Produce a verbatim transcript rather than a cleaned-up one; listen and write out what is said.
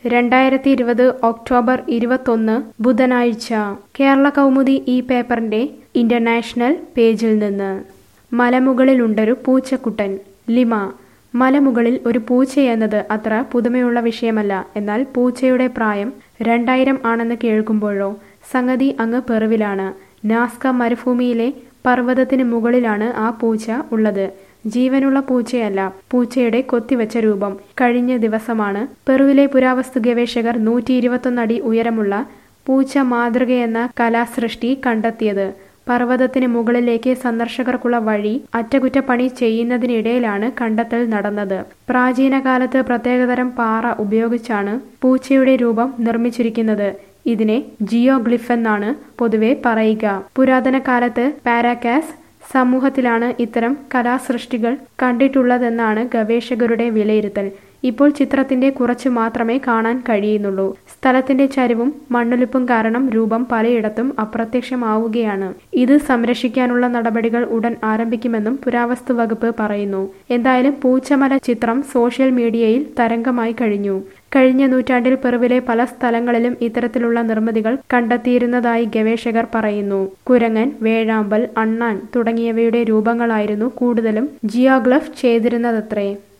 രണ്ടായിരത്തി ഇരുപത് ഒക്ടോബർ ഇരുപത്തൊന്ന് ബുധനാഴ്ച കേരള കൗമുദി ഈ പേപ്പറിന്റെ ഇന്റർനാഷണൽ പേജിൽ നിന്ന് മലമുകളിലുണ്ടൊരു പൂച്ചക്കുട്ടൻ. ലിമ. മലമുകളിൽ ഒരു പൂച്ചയെന്നത് അത്ര പുതുമയുള്ള വിഷയമല്ല. എന്നാൽ പൂച്ചയുടെ പ്രായം രണ്ടായിരം ആണെന്ന് കേൾക്കുമ്പോഴോ സംഗതി അങ്ങ് പെറുവിലാണ്. നാസ്ക മരുഭൂമിയിലെ പർവ്വതത്തിന് മുകളിലാണ് ആ പൂച്ച ഉള്ളത്. ജീവനുള്ള പൂച്ചയല്ല, പൂച്ചയുടെ കൊത്തിവെച്ച രൂപം. കഴിഞ്ഞ ദിവസമാണ് പെറുവിലെ പുരാവസ്തു ഗവേഷകർ നൂറ്റി ഇരുപത്തൊന്ന് അടി ഉയരമുള്ള പൂച്ച മാതൃകയെന്ന കലാസൃഷ്ടി കണ്ടെത്തിയത്. പർവ്വതത്തിന് മുകളിലേക്ക് സന്ദർശകർക്കുള്ള വഴി അറ്റകുറ്റപ്പണി ചെയ്യുന്നതിനിടയിലാണ് കണ്ടെത്തൽ നടന്നത്. പ്രാചീന കാലത്ത് പ്രത്യേകതരം പാറ ഉപയോഗിച്ചാണ് പൂച്ചയുടെ രൂപം നിർമ്മിച്ചിരിക്കുന്നത്. ഇതിനെ ജിയോഗ്ലിഫ് എന്നാണ് പൊതുവെ പറയുക. പുരാതന കാലത്ത് പാരാക്കാസ് സമൂഹത്തിലാണ് ഇത്തരം കലാസൃഷ്ടികൾ കണ്ടിട്ടുള്ളതെന്നാണ് ഗവേഷകരുടെ വിലയിരുത്തൽ. ഇപ്പോൾ ചിത്രത്തിന്റെ കുറച്ച് മാത്രമേ കാണാൻ കഴിയുന്നുള്ളൂ. സ്ഥലത്തിന്റെ ചരിവും മണ്ണൊലിപ്പും കാരണം രൂപം പലയിടത്തും അപ്രത്യക്ഷമാവുകയാണ്. ഇത് സംരക്ഷിക്കാനുള്ള നടപടികൾ ഉടൻ ആരംഭിക്കുമെന്നും പുരാവസ്തു വകുപ്പ് പറയുന്നു. എന്തായാലും പൂച്ചമല ചിത്രം സോഷ്യൽ മീഡിയയിൽ തരംഗമായി കഴിഞ്ഞു. കഴിഞ്ഞ നൂറ്റാണ്ടിൽ പെറുവിലെ പല സ്ഥലങ്ങളിലും ഇത്തരത്തിലുള്ള നിർമ്മിതികൾ കണ്ടെത്തിയിരുന്നതായി ഗവേഷകർ പറയുന്നു. കുരങ്ങൻ, വേഴാമ്പൽ, അണ്ണാൻ തുടങ്ങിയവയുടെ രൂപങ്ങളായിരുന്നു കൂടുതലും ജിയോഗ്ലിഫ് ചെയ്തിരുന്നതത്രേ.